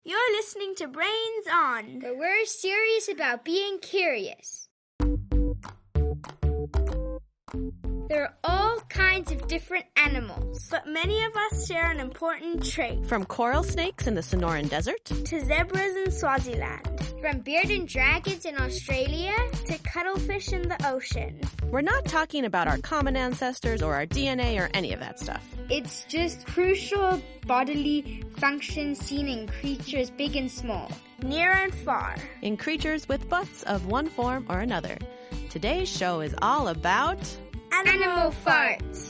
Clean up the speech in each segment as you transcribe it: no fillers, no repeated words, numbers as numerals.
You're listening to Brains On, where we're serious about being curious. There are all kinds of different animals, but many of us share an important trait. From coral snakes in the Sonoran Desert to zebras in Swaziland. From bearded dragons in Australia to cuttlefish in the ocean. We're not talking about our common ancestors or our DNA or any of that stuff. It's just crucial bodily functions seen in creatures big and small, near and far, in creatures with butts of one form or another. Today's show is all about animal farts.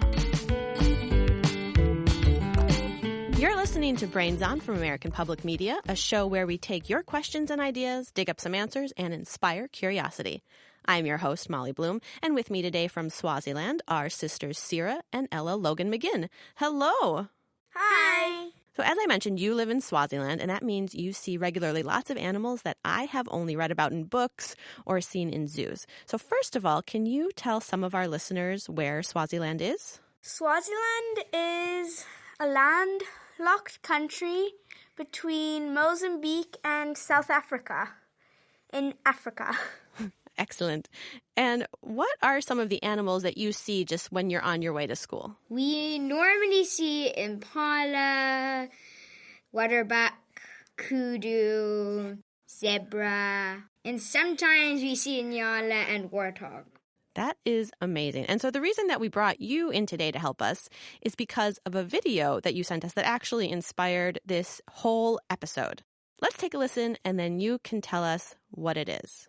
You're listening to Brains On from American Public Media, a show where we take your questions and ideas, dig up some answers, and inspire curiosity. I'm your host, Molly Bloom, and with me today from Swaziland are sisters Sarah and Ella Logan McGinn. Hello! Hi! So as I mentioned, you live in Swaziland, and that means you see regularly lots of animals that I have only read about in books or seen in zoos. So first of all, can you tell some of our listeners where Swaziland is? Swaziland is a landlocked country between Mozambique and South Africa in Africa. Excellent. And what are some of the animals that you see just when you're on your way to school? We normally see impala, waterbuck, kudu, zebra, and sometimes we see nyala and warthog. That is amazing. And so the reason that we brought you in today to help us is because of a video that you sent us that actually inspired this whole episode. Let's take a listen, and then you can tell us what it is.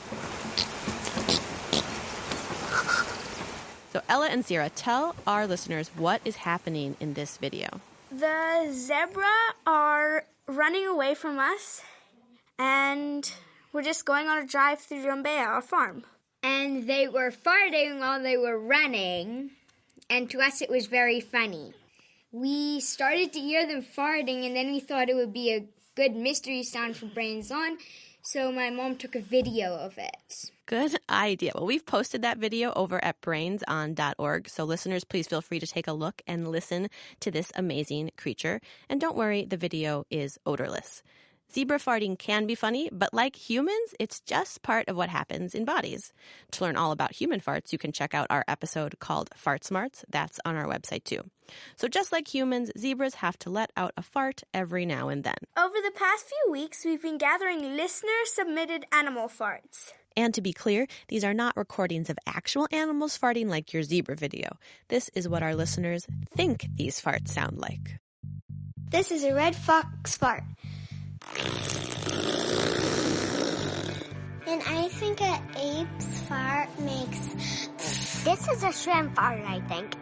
So Ella and Sarah, tell our listeners what is happening in this video. The zebra are running away from us, and we're just going on a drive through Rumbea, our farm. And they were farting while they were running, and to us it was very funny. We started to hear them farting, and then we thought it would be a good mystery sound for Brains On, so my mom took a video of it. Good idea. Well, we've posted that video over at brainson.org, so listeners, please feel free to take a look and listen to this amazing creature. And don't worry, the video is odorless. Zebra farting can be funny, but like humans, it's just part of what happens in bodies. To learn all about human farts, you can check out our episode called Fart Smarts. That's on our website too. So just like humans, zebras have to let out a fart every now and then. Over the past few weeks, we've been gathering listener-submitted animal farts. And to be clear, these are not recordings of actual animals farting like your zebra video. This is what our listeners think these farts sound like. This is a red fox fart. And I think an ape's fart makes... This is a shrimp fart, I think.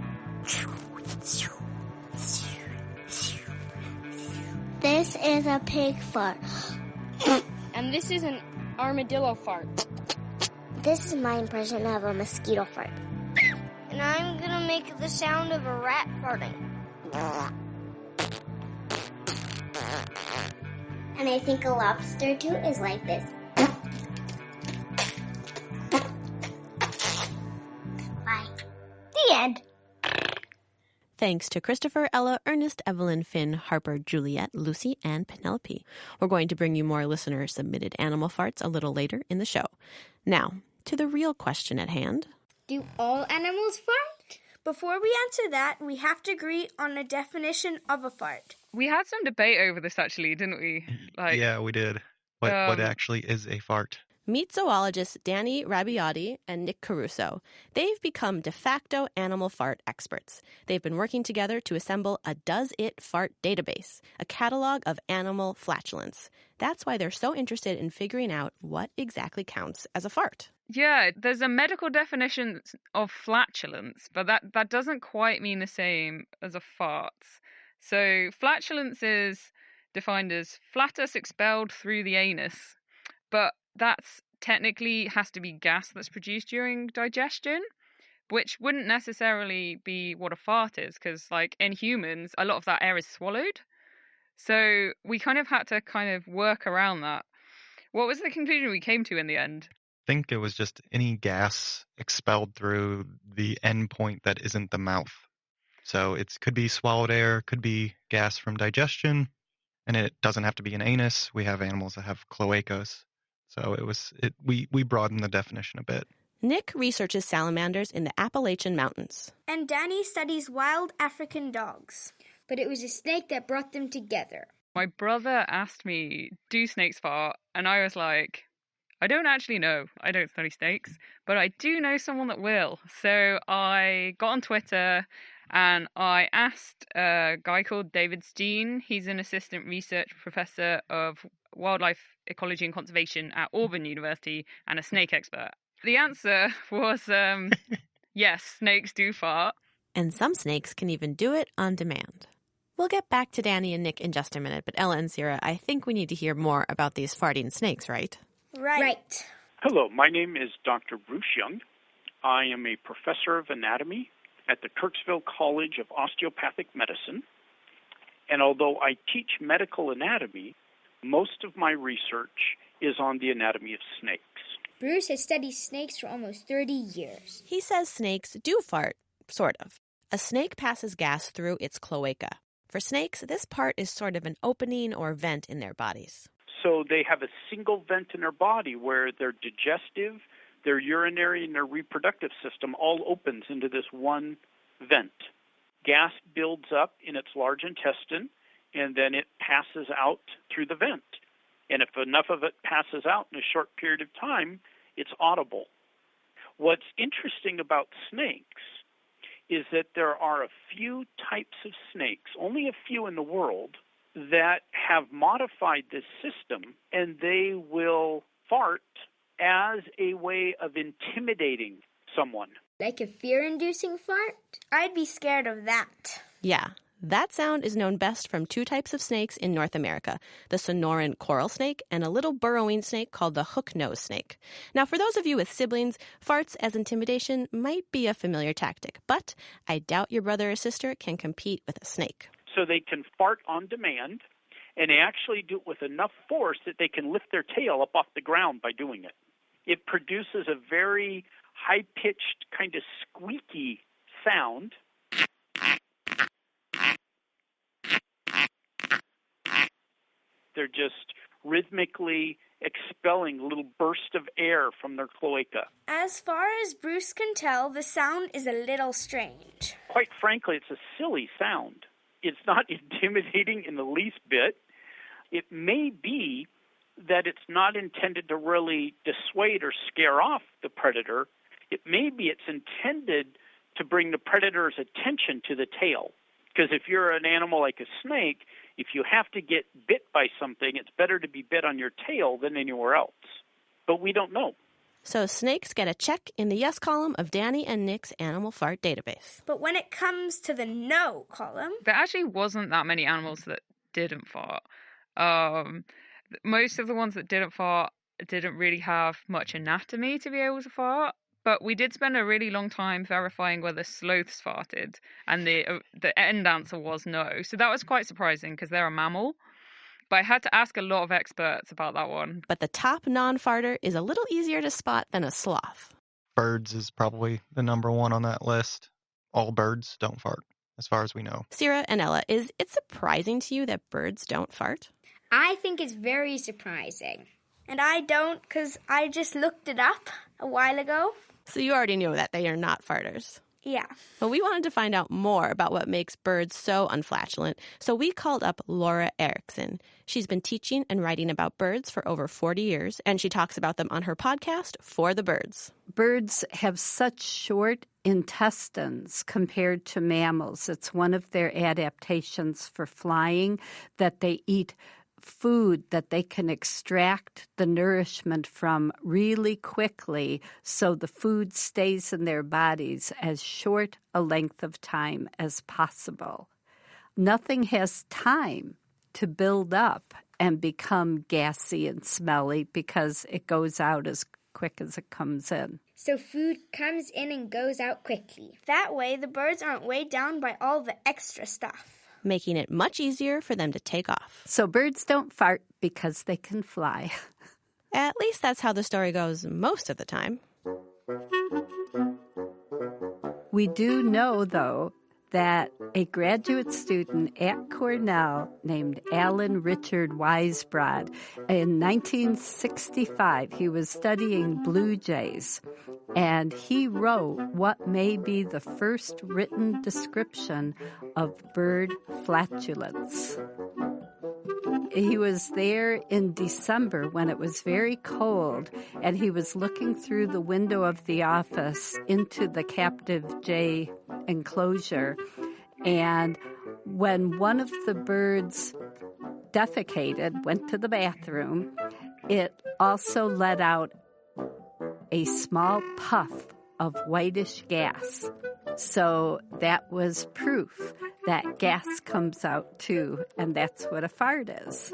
This is a pig fart. And this is an armadillo fart. This is my impression of a mosquito fart. And I'm gonna make the sound of a rat farting. And I think a lobster too is like this. Bye. The end. Thanks to Christopher, Ella, Ernest, Evelyn, Finn, Harper, Juliet, Lucy, and Penelope. We're going to bring you more listener-submitted animal farts a little later in the show. Now, to the real question at hand. Do all animals fart? Before we answer that, we have to agree on a definition of a fart. We had some debate over this, actually, didn't we? Yeah, we did. What actually is a fart? Meet zoologists Danny Rabiotti and Nick Caruso. They've become de facto animal fart experts. They've been working together to assemble a Does It Fart database, a catalog of animal flatulence. That's why they're so interested in figuring out what exactly counts as a fart. Yeah, there's a medical definition of flatulence, but that doesn't quite mean the same as a fart. So flatulence is defined as flatus expelled through the anus, but that's technically has to be gas that's produced during digestion, which wouldn't necessarily be what a fart is, because like in humans, a lot of that air is swallowed. So we kind of had to work around that. What was the conclusion we came to in the end? I think it was just any gas expelled through the end point that isn't the mouth. So it could be swallowed air, could be gas from digestion, And it doesn't have to be an anus. We have animals that have cloacas. So we broadened the definition a bit. Nick researches salamanders in the Appalachian Mountains. And Danny studies wild African dogs. But it was a snake that brought them together. My brother asked me, do snakes fart? And I was like, I don't actually know. I don't study snakes, but I do know someone that will. So I got on Twitter and I asked a guy called David Steen. He's an assistant research professor of wildlife ecology and conservation at Auburn University and a snake expert. The answer was yes, snakes do fart. And some snakes can even do it on demand. We'll get back to Danny and Nick in just a minute, but Ella and Sierra, I think we need to hear more about these farting snakes, right? Right. Hello, my name is Dr. Bruce Young. I am a professor of anatomy at the Kirksville College of Osteopathic Medicine. And although I teach medical anatomy, most of my research is on the anatomy of snakes. Bruce has studied snakes for almost 30 years. He says snakes do fart, sort of. A snake passes gas through its cloaca. For snakes, this part is sort of an opening or vent in their bodies. So they have a single vent in their body where their digestive, their urinary, and their reproductive system all opens into this one vent. Gas builds up in its large intestine, and then it passes out through the vent. And if enough of it passes out in a short period of time, it's audible. What's interesting about snakes is that there are a few types of snakes, only a few in the world, that have modified this system, and they will fart as a way of intimidating someone. Like a fear-inducing fart? I'd be scared of that. Yeah, that sound is known best from two types of snakes in North America, the Sonoran coral snake and a little burrowing snake called the hook-nosed snake. Now, for those of you with siblings, farts as intimidation might be a familiar tactic, but I doubt your brother or sister can compete with a snake. So they can fart on demand, and they actually do it with enough force that they can lift their tail up off the ground by doing it. It produces a very high-pitched, kind of squeaky sound. They're just rhythmically expelling a little burst of air from their cloaca. As far as Bruce can tell, the sound is a little strange. Quite frankly, it's a silly sound. It's not intimidating in the least bit. It may be that it's not intended to really dissuade or scare off the predator. It may be it's intended to bring the predator's attention to the tail. Because if you're an animal like a snake, if you have to get bit by something, it's better to be bit on your tail than anywhere else. But we don't know. So snakes get a check in the yes column of Danny and Nick's animal fart database. But when it comes to the no column, There actually wasn't that many animals that didn't fart. Most of the ones that didn't fart didn't really have much anatomy to be able to fart. But we did spend a really long time verifying whether sloths farted, and the end answer was no. So that was quite surprising because they're a mammal. But I had to ask a lot of experts about that one. But the top non-farter is a little easier to spot than a sloth. Birds is probably the number one on that list. All birds don't fart, as far as we know. Sierra and Ella, is it surprising to you that birds don't fart? I think it's very surprising. and I don't because I just looked it up a while ago. So you already knew that they are not farters. Yeah. But we wanted to find out more about what makes birds so unflatulent, so we called up Laura Erickson. She's been teaching and writing about birds for over 40 years, and she talks about them on her podcast, For the Birds. Birds have such short intestines compared to mammals. It's one of their adaptations for flying that they eat food that they can extract the nourishment from really quickly so the food stays in their bodies as short a length of time as possible. Nothing has time to build up and become gassy and smelly because it goes out as quick as it comes in. So food comes in and goes out quickly. That way, the birds aren't weighed down by all the extra stuff, making it much easier for them to take off. So birds don't fart because they can fly. At least that's how the story goes most of the time. We do know, though, that a graduate student at Cornell named Alan Richard Weisbrod, in 1965, he was studying blue jays, and he wrote what may be the first written description of bird flatulence. He was there in December when it was very cold, and he was looking through the window of the office into the captive jay enclosure. And when one of the birds defecated, went to the bathroom, it also let out a small puff of whitish gas. So that was proof that gas comes out too, and that's what a fart is.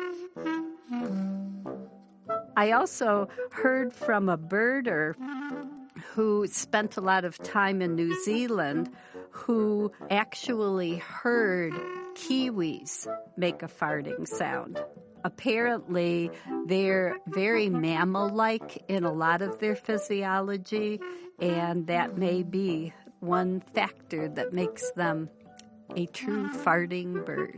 I also heard from a birder who spent a lot of time in New Zealand who actually heard kiwis make a farting sound. Apparently, they're very mammal-like in a lot of their physiology, and that may be one factor that makes them a true farting bird.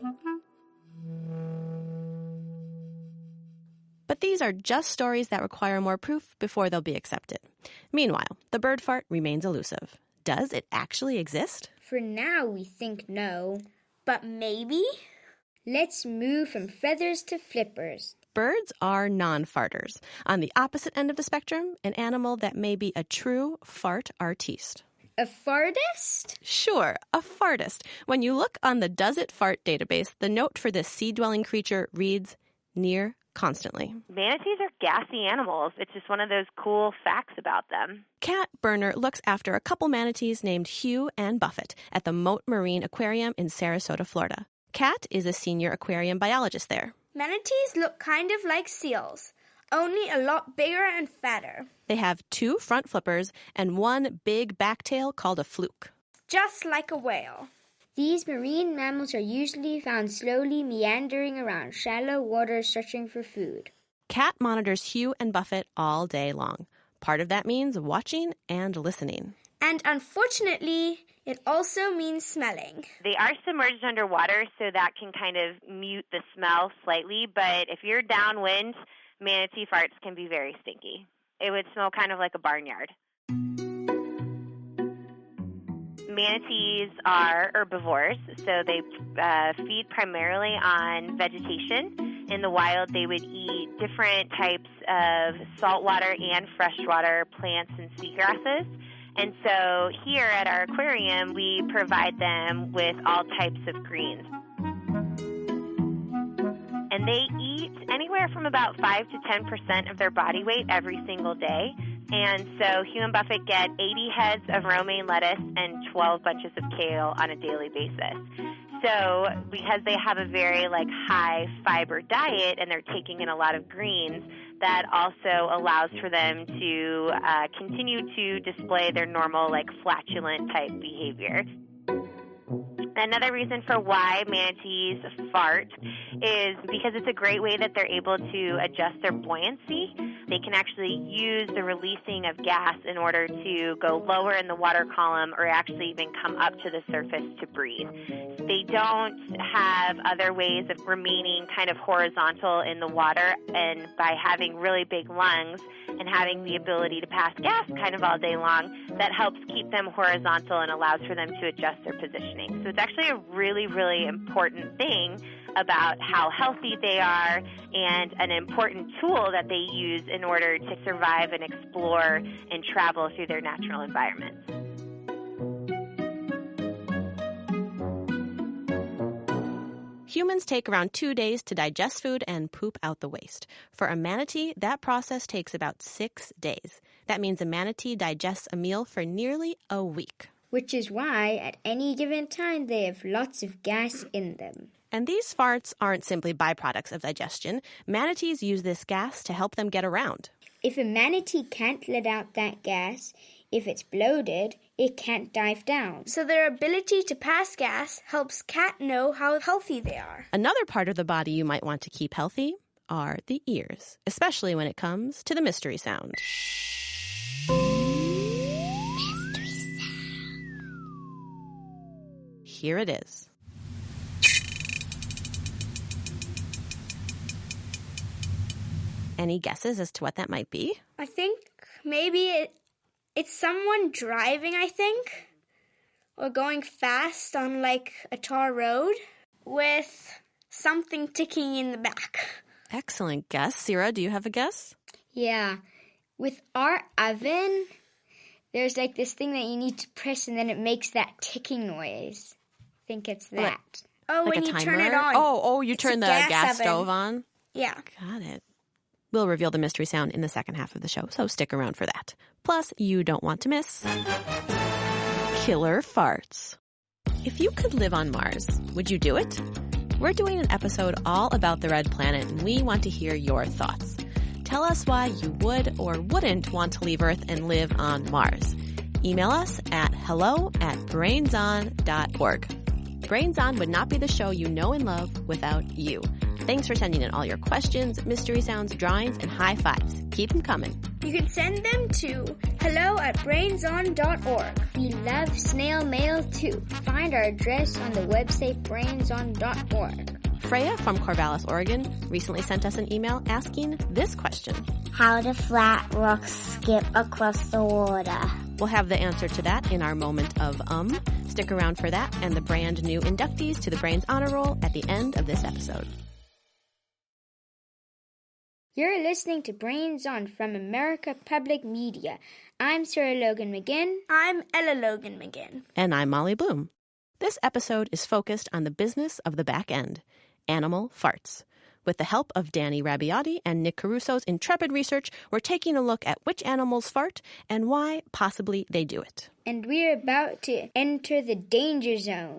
But these are just stories that require more proof before they'll be accepted. Meanwhile, the bird fart remains elusive. Does it actually exist? For now, we think no. But maybe? Let's move from feathers to flippers. Birds are non-farters. On the opposite end of the spectrum, an animal that may be a true fart artiste. A fartist? Sure, a fartist. When you look on the Does It Fart database, the note for this sea-dwelling creature reads, near constantly. Manatees are gassy animals. It's just one of those cool facts about them. Kat Berner looks after a couple manatees named Hugh and Buffett at the Mote Marine Aquarium in Sarasota, Florida. Kat is a senior aquarium biologist there. Manatees look kind of like seals, only a lot bigger and fatter. They have 2 front flippers and 1 big back tail called a fluke. Just like a whale. These marine mammals are usually found slowly meandering around shallow water searching for food. Kat monitors Hugh and Buffett all day long. Part of that means watching and listening. And unfortunately, it also means smelling. They are submerged underwater, so that can kind of mute the smell slightly. But if you're downwind, manatee farts can be very stinky. It would smell kind of like a barnyard. Manatees are herbivores, so they feed primarily on vegetation. In the wild, they would eat different types of saltwater and freshwater plants and seagrasses. And so here at our aquarium, we provide them with all types of greens. And they eat anywhere from about 5 to 10% of their body weight every single day. And so Hugh and Buffett get 80 heads of romaine lettuce and 12 bunches of kale on a daily basis. So because they have a very high fiber diet and they're taking in a lot of greens, that also allows for them to continue to display their normal flatulent type behavior. Another reason for why manatees fart is because it's a great way that they're able to adjust their buoyancy. They can actually use the releasing of gas in order to go lower in the water column or actually even come up to the surface to breathe. They don't have other ways of remaining kind of horizontal in the water, and by having really big lungs and having the ability to pass gas kind of all day long, that helps keep them horizontal and allows for them to adjust their positioning. So it's actually a really, really important thing about how healthy they are and an important tool that they use in order to survive and explore and travel through their natural environments. Humans take around 2 days to digest food and poop out the waste. For a manatee, that process takes about 6 days. That means a manatee digests a meal for nearly a week. Which is why, at any given time, they have lots of gas in them. And these farts aren't simply byproducts of digestion. Manatees use this gas to help them get around. If a manatee can't let out that gas, if it's bloated, it can't dive down. So their ability to pass gas helps Kat know how healthy they are. Another part of the body you might want to keep healthy are the ears, especially when it comes to the mystery sound. here it is. Any guesses as to what that might be? I think maybe it's someone driving, I think, or going fast on like a tar road with something ticking in the back. Excellent guess. Sierra, do you have a guess? Yeah. With our oven, there's like this thing that you need to press and then it makes that ticking noise. I think it's that. Oh, Like when a you timer? turn it on. Oh, you It's turn a the gas oven. stove on? Yeah. Got it. We'll reveal the mystery sound in the second half of the show, so stick around for that. Plus, you don't want to miss killer farts. If you could live on Mars, would you do it? We're doing an episode all about the red planet, and we want to hear your thoughts. Tell us why you would or wouldn't want to leave Earth and live on Mars. Email us at hello@brainson.org. Brains On would not be the show you know and love without you. Thanks for sending in all your questions, mystery sounds, drawings, and high fives. Keep them coming. You can send them to hello@brainson.org. We love snail mail too. Find our address on the website brainson.org. Freya from Corvallis, Oregon, recently sent us an email asking this question. How do flat rocks skip across the water? We'll have the answer to that in our moment of Stick around for that and the brand new inductees to the Brains Honor Roll at the end of this episode. You're listening to Brains On from America Public Media. I'm Sarah Logan McGinn. I'm Ella Logan McGinn. And I'm Molly Bloom. This episode is focused on the business of the back end, animal farts. With the help of Danny Rabiati and Nick Caruso's intrepid research, we're taking a look at which animals fart and why possibly they do it. And we're about to enter the danger zone.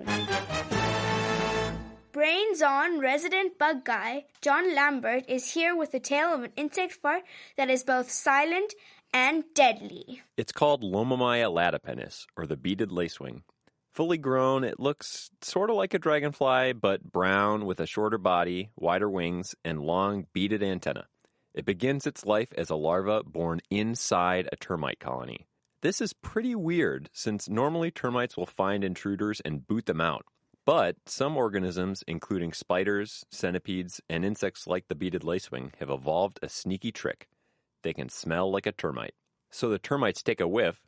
Brains On resident bug guy, John Lambert, is here with a tale of an insect fart that is both silent and deadly. It's called Lomomia latipennis, or the beaded lacewing. Fully grown, it looks sort of like a dragonfly, but brown with a shorter body, wider wings, and long beaded antenna. It begins its life as a larva born inside a termite colony. This is pretty weird, since normally termites will find intruders and boot them out. But some organisms, including spiders, centipedes, and insects like the beaded lacewing, have evolved a sneaky trick. They can smell like a termite. So the termites take a whiff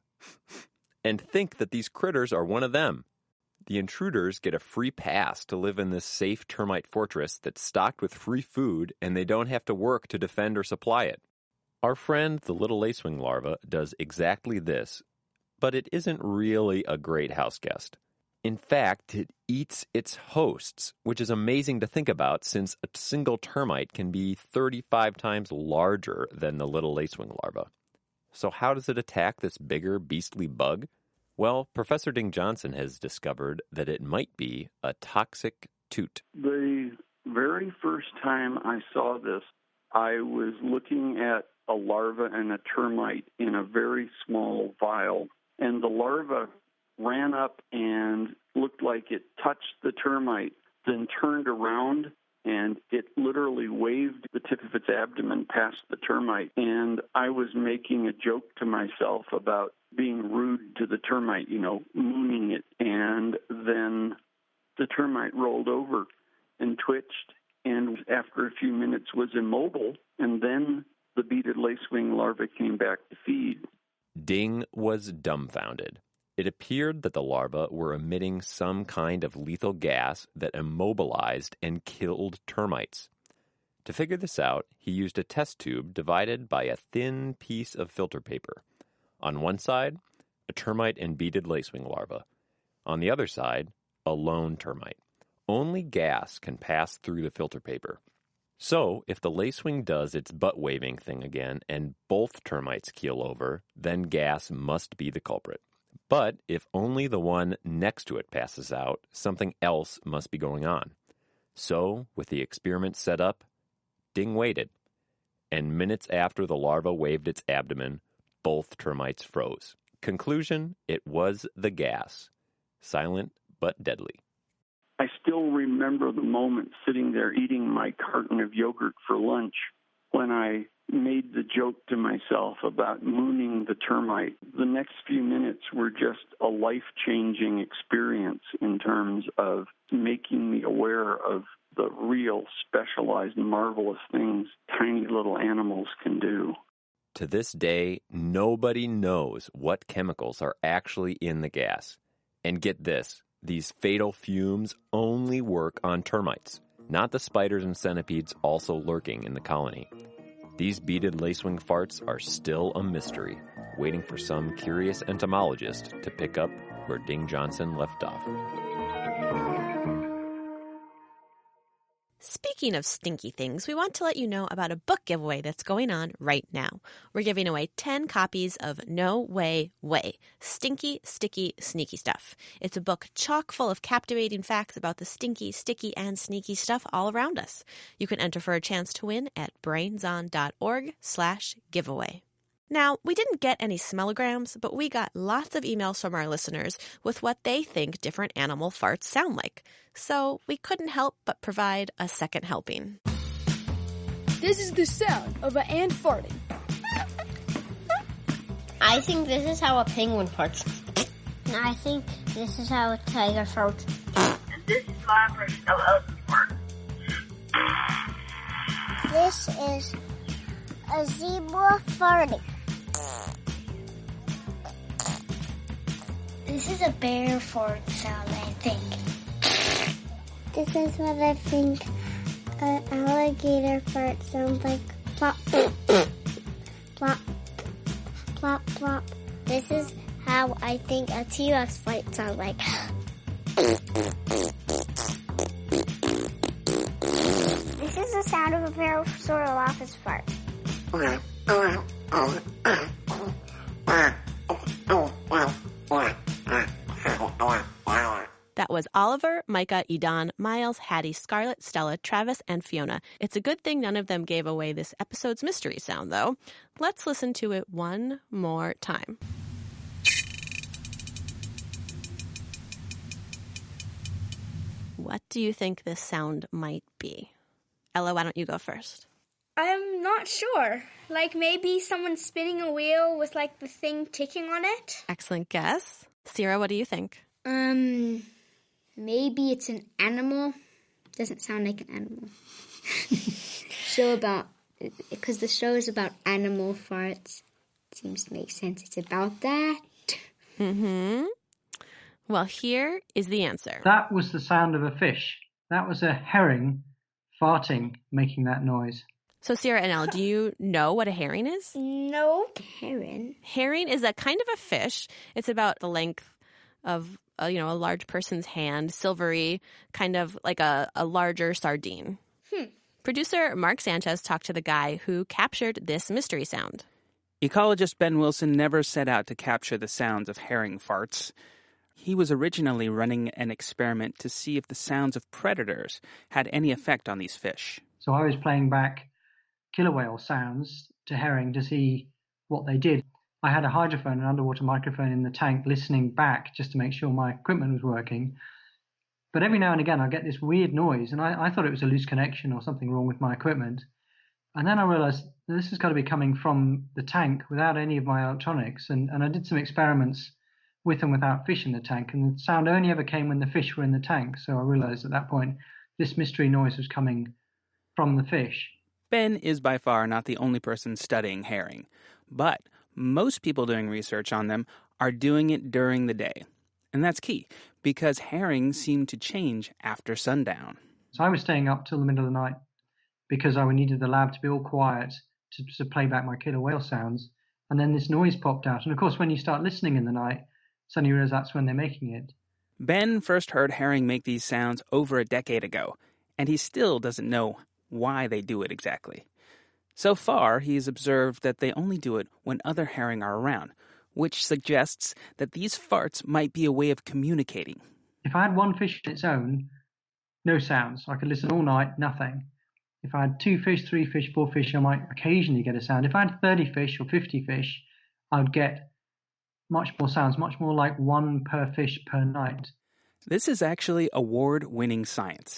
and think that these critters are one of them. The intruders get a free pass to live in this safe termite fortress that's stocked with free food, and they don't have to work to defend or supply it. Our friend, the little lacewing larva, does exactly this, but it isn't really a great house guest. In fact, it eats its hosts, which is amazing to think about since a single termite can be 35 times larger than the little lacewing larva. So how does it attack this bigger, beastly bug? Well, Professor Ding Johnson has discovered that it might be a toxic toot. The very first time I saw this, I was looking at a larva and a termite in a very small vial, and the larva ran up and looked like it touched the termite, then turned around, and it literally waved the tip of its abdomen past the termite. And I was making a joke to myself about being rude to the termite, mooning it. And then the termite rolled over and twitched, and after a few minutes was immobile, and then the beaded lacewing larva came back to feed. Ding was dumbfounded. It appeared that the larvae were emitting some kind of lethal gas that immobilized and killed termites. To figure this out, he used a test tube divided by a thin piece of filter paper. On one side, a termite and beaded lacewing larva. On the other side, a lone termite. Only gas can pass through the filter paper. So, if the lacewing does its butt-waving thing again and both termites keel over, then gas must be the culprit. But if only the one next to it passes out, something else must be going on. So, with the experiment set up, Ding waited. And minutes after the larva waved its abdomen, both termites froze. Conclusion, it was the gas. Silent but deadly. I still remember the moment sitting there eating my carton of yogurt for lunch, when I made the joke to myself about mooning the termite. The next few minutes were just a life-changing experience in terms of making me aware of the real specialized, marvelous things tiny little animals can do. To this day, nobody knows what chemicals are actually in the gas. And get this, these fatal fumes only work on termites, not the spiders and centipedes also lurking in the colony. These beaded lacewing farts are still a mystery, waiting for some curious entomologist to pick up where Ding Johnson left off. Speaking of stinky things, we want to let you know about a book giveaway that's going on right now. We're giving away 10 copies of No Way Way, Stinky, Sticky, Sneaky Stuff. It's a book chock full of captivating facts about the stinky, sticky, and sneaky stuff all around us. You can enter for a chance to win at brainson.org/giveaway. Now, we didn't get any smellograms, but we got lots of emails from our listeners with what they think different animal farts sound like. So we couldn't help but provide a second helping. This is the sound of an ant farting. I think this is how a penguin farts. And I think this is how a tiger farts. And this is my impression of elephant fart. This is a zebra farting. This is a bear fart sound, I think. This is what I think an alligator fart sounds like. Plop, plop, plop, plop. This is how I think a T-Rex fart sounds like. This is the sound of a Parasaurolophus fart. That was Oliver, Micah, Edan, Miles, Hattie, Scarlett, Stella, Travis, and Fiona. It's a good thing none of them gave away this episode's mystery sound, though. Let's listen to it one more time. What do you think this sound might be? Ella, why don't you go first? I'm not sure. Like maybe someone spinning a wheel with like the thing ticking on it. Excellent guess. Sierra, what do you think? Maybe it's an animal. Doesn't sound like an animal. Because the show is about animal farts. Seems to make sense. It's about that. Mm-hmm. Well, here is the answer. That was the sound of a fish. That was a herring farting, making that noise. So, Sierra and Ella, do you know what a herring is? No. Herring? Herring is a kind of a fish. It's about the length of, a large person's hand, silvery, kind of like a larger sardine. Producer Mark Sanchez talked to the guy who captured this mystery sound. Ecologist Ben Wilson never set out to capture the sounds of herring farts. He was originally running an experiment to see if the sounds of predators had any effect on these fish. So I was playing back killer whale sounds to herring to see what they did. I had a hydrophone, an underwater microphone in the tank, listening back just to make sure my equipment was working. But every now and again I get this weird noise, and I thought it was a loose connection or something wrong with my equipment. And then I realized this has got to be coming from the tank without any of my electronics. And I did some experiments with and without fish in the tank, and the sound only ever came when the fish were in the tank. So I realized at that point this mystery noise was coming from the fish. Ben is by far not the only person studying herring, but most people doing research on them are doing it during the day. And that's key, because herring seem to change after sundown. So I was staying up till the middle of the night because I needed the lab to be all quiet to play back my killer whale sounds. And then this noise popped out. And of course, when you start listening in the night, suddenly you realize that's when they're making it. Ben first heard herring make these sounds over a decade ago, and he still doesn't know why they do it exactly. So far, he's observed that they only do it when other herring are around, which suggests that these farts might be a way of communicating. If I had one fish on its own, no sounds. I could listen all night, nothing. If I had 2 fish, 3 fish, 4 fish, I might occasionally get a sound. If I had 30 fish or 50 fish, I would get much more sounds, much more like 1 per fish per night. This is actually award-winning science.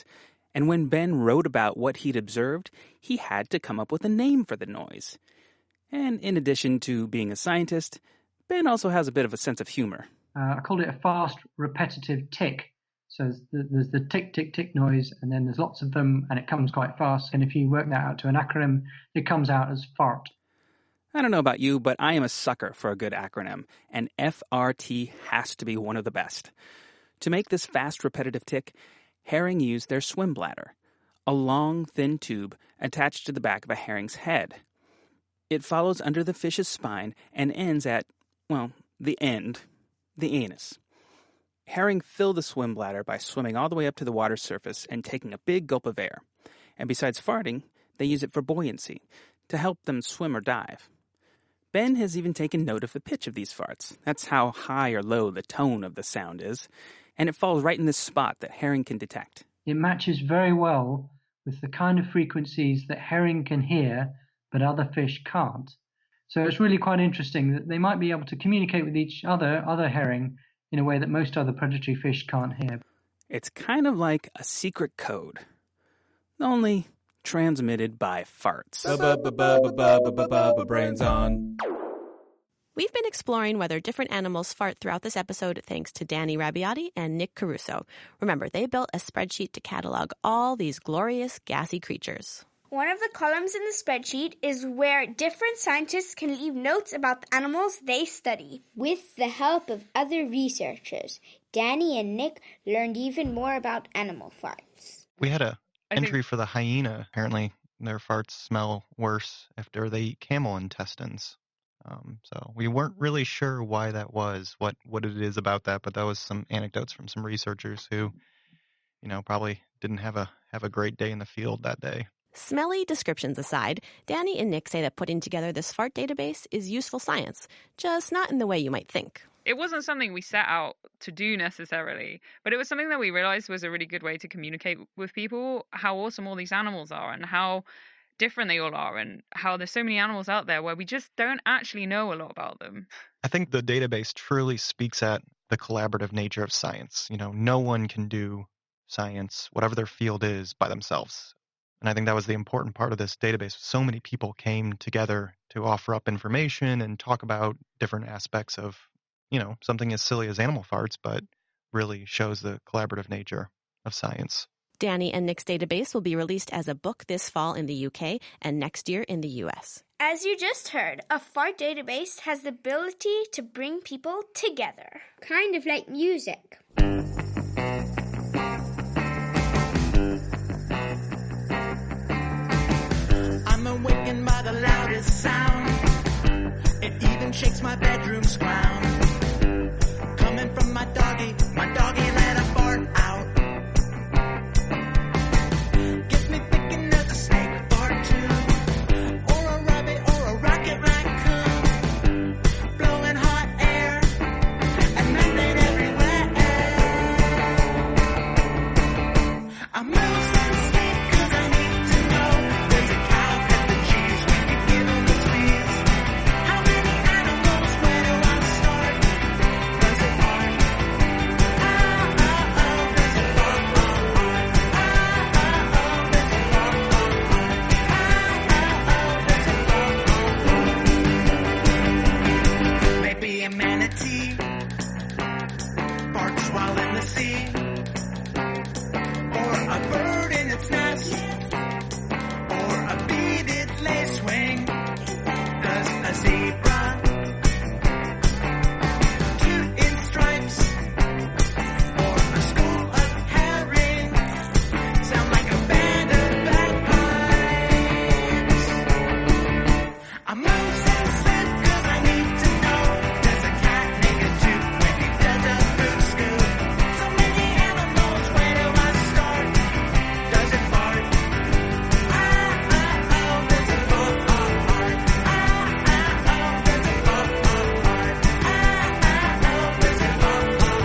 And when Ben wrote about what he'd observed, he had to come up with a name for the noise. And in addition to being a scientist, Ben also has a bit of a sense of humor. I called it a fast, repetitive tick. So there's the tick, tick, tick noise, and then there's lots of them, and it comes quite fast. And if you work that out to an acronym, it comes out as fart. I don't know about you, but I am a sucker for a good acronym, and FRT has to be one of the best. To make this fast, repetitive tick, herring use their swim bladder, a long, thin tube attached to the back of a herring's head. It follows under the fish's spine and ends at, well, the end, the anus. Herring fill the swim bladder by swimming all the way up to the water's surface and taking a big gulp of air. And besides farting, they use it for buoyancy, to help them swim or dive. Ben has even taken note of the pitch of these farts. That's how high or low the tone of the sound is. And it falls right in this spot that herring can detect. It matches very well with the kind of frequencies that herring can hear, but other fish can't. So it's really quite interesting that they might be able to communicate with each other herring, in a way that most other predatory fish can't hear. It's kind of like a secret code, only transmitted by farts. Brains on. We've been exploring whether different animals fart throughout this episode thanks to Danny Rabiati and Nick Caruso. Remember, they built a spreadsheet to catalog all these glorious gassy creatures. One of the columns in the spreadsheet is where different scientists can leave notes about the animals they study. With the help of other researchers, Danny and Nick learned even more about animal farts. We had an entry for the hyena. Apparently, their farts smell worse after they eat camel intestines. So we weren't really sure why that was, what it is about that, but that was some anecdotes from some researchers who, probably didn't have a great day in the field that day. Smelly descriptions aside, Danny and Nick say that putting together this fart database is useful science, just not in the way you might think. It wasn't something we set out to do necessarily, but it was something that we realized was a really good way to communicate with people how awesome all these animals are and how different they all are and how there's so many animals out there where we just don't actually know a lot about them. I think the database truly speaks at the collaborative nature of science. No one can do science, whatever their field is, by themselves. And I think that was the important part of this database. So many people came together to offer up information and talk about different aspects of, something as silly as animal farts, but really shows the collaborative nature of science. Danny and Nick's database will be released as a book this fall in the UK and next year in the US. As you just heard, a fart database has the ability to bring people together. Kind of like music. I'm awakened by the loudest sound. It even shakes my bedroom's ground. Coming from my doggy let a fart out. Gets me thinking there's a snake or two, or a rabbit or a rocket raccoon, blowing hot air and methane everywhere. I'm losing sleep 'cause I need to know. There's a cow, pet the cheese, we could give them a squeeze. How many animals, where do I start? Does it hard? Does it fall apart? Does it fall apart? Maybe a manatee barks while in the sea, or a bird in its nest, or a beaded lacewing. Does a zebra toot in stripes, or a school of herring sound like a band of bagpipes? I'm losing sleep 'cause I need to know. Does a cat make a toot when he does a boot scoot? So many animals, where do I start? Does it fart? Does it fall apart? Does it fall apart? Does it fall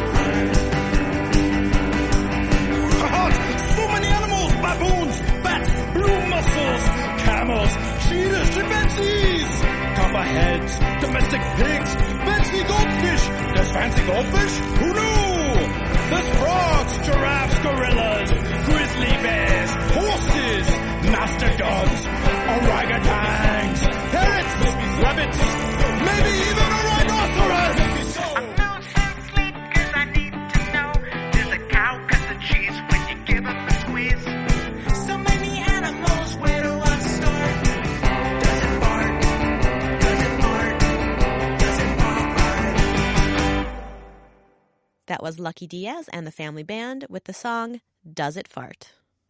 apart? So many animals, baboons, bats, blue mussels, camels, cheetahs, chimpanzees, copperheads, domestic pigs, fancy goldfish. There's fancy goldfish? Who knew? There's frogs, giraffes, gorillas, grizzlies, grizzly bears, horses, mastodons, orangutans, parrots, rabbits, maybe even a rhinoceros. I'm losing sleep 'cause I need to know. Does a cow cut the cheese when you give them a squeeze? So many animals, where do I start? Does it bark? Does it bark? Does it bark? That was Lucky Diaz and the Family Band with the song Does It Fart?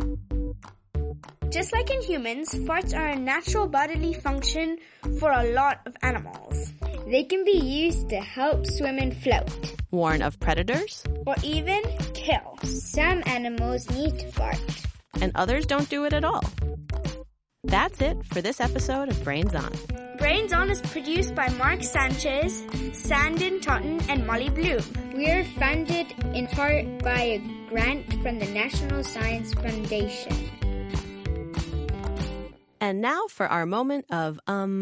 Just like in humans, farts are a natural bodily function for a lot of animals. They can be used to help swim and float. Warn of predators? Or even kill. Some animals need to fart. And others don't do it at all. That's it for this episode of Brains On. Brains On is produced by Mark Sanchez, Sandon Totten, and Molly Bloom. We are funded in part by a grant from the National Science Foundation. And now for our moment of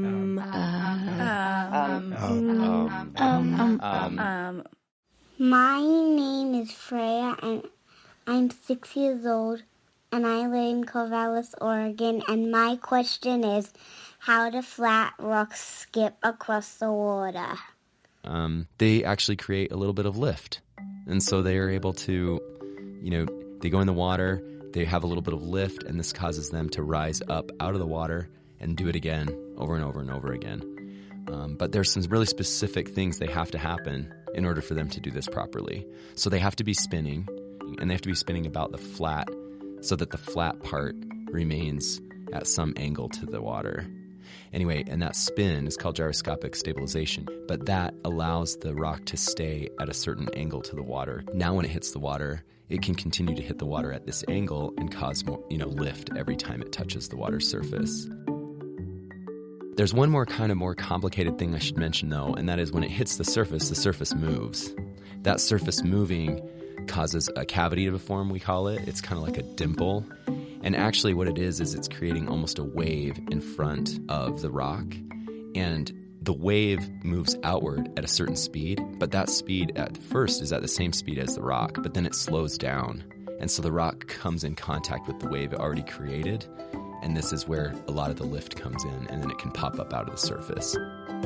My name is Freya, and I'm 6 years old, and I live in Corvallis, Oregon, and my question is, how do flat rocks skip across the water? They actually create a little bit of lift. And so they are able to, they go in the water, they have a little bit of lift, and this causes them to rise up out of the water and do it again over and over and over again. But there's some really specific things they have to happen in order for them to do this properly. So they have to be spinning, and they have to be spinning about the flat so that the flat part remains at some angle to the water. Anyway, and that spin is called gyroscopic stabilization, but that allows the rock to stay at a certain angle to the water. Now when it hits the water, it can continue to hit the water at this angle and cause more, lift every time it touches the water surface. There's one more kind of more complicated thing I should mention though, and that is when it hits the surface moves. That surface moving causes a cavity to form, we call it. It's kind of like a dimple. And actually what it is it's creating almost a wave in front of the rock. And the wave moves outward at a certain speed, but that speed at first is at the same speed as the rock, but then it slows down. And so the rock comes in contact with the wave it already created, and this is where a lot of the lift comes in, and then it can pop up out of the surface.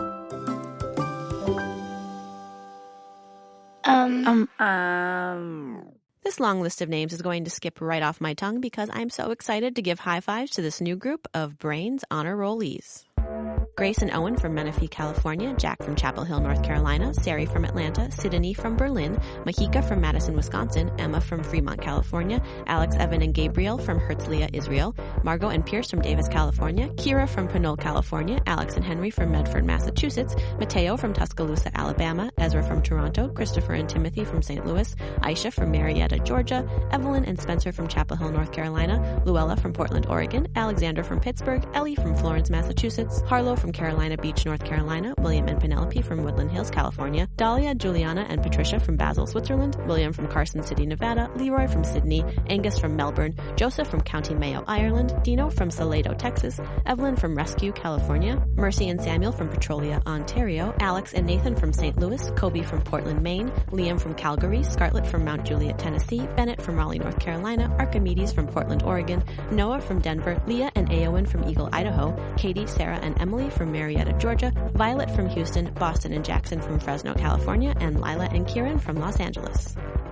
This long list of names is going to skip right off my tongue because I'm so excited to give high fives to this new group of Brains Honor Rollees. Grace and Owen from Menifee, California, Jack from Chapel Hill, North Carolina, Sari from Atlanta, Sydney from Berlin, Mahika from Madison, Wisconsin, Emma from Fremont, California, Alex, Evan, and Gabriel from Herzliya, Israel, Margot and Pierce from Davis, California, Kira from Pinole, California, Alex and Henry from Medford, Massachusetts, Mateo from Tuscaloosa, Alabama, Ezra from Toronto, Christopher and Timothy from St. Louis, Aisha from Marietta, Georgia, Evelyn and Spencer from Chapel Hill, North Carolina, Luella from Portland, Oregon, Alexander from Pittsburgh, Ellie from Florence, Massachusetts, Harlow from Carolina Beach, North Carolina, William and Penelope from Woodland Hills, California, Dahlia, Juliana, and Patricia from Basel, Switzerland, William from Carson City, Nevada, Leroy from Sydney, Angus from Melbourne, Joseph from County Mayo, Ireland, Dino from Salado, Texas, Evelyn from Rescue, California, Mercy and Samuel from Petrolia, Ontario, Alex and Nathan from St. Louis, Kobe from Portland, Maine, Liam from Calgary, Scarlett from Mount Juliet, Tennessee, Bennett from Raleigh, North Carolina, Archimedes from Portland, Oregon, Noah from Denver, Leah and Aowen from Eagle, Idaho, Katie, Sarah, and Emily from Marietta, Georgia, Violet from Houston, Boston and Jackson from Fresno, California, and Lila and Kieran from Los Angeles.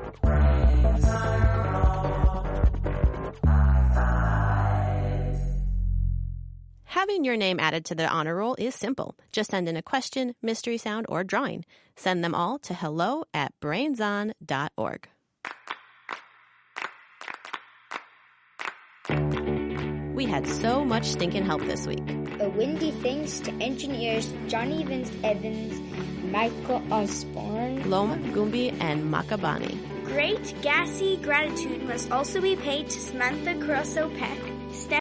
Having your name added to the honor roll is simple. Just send in a question, mystery sound, or drawing. Send them all to hello@brainson.org. We had so much stinking help this week. A windy thanks to engineers Johnny Vince Evans, Michael Osborne, Loma, Gumbi, and Makabani. Great gassy gratitude must also be paid to Samantha Caruso Peck,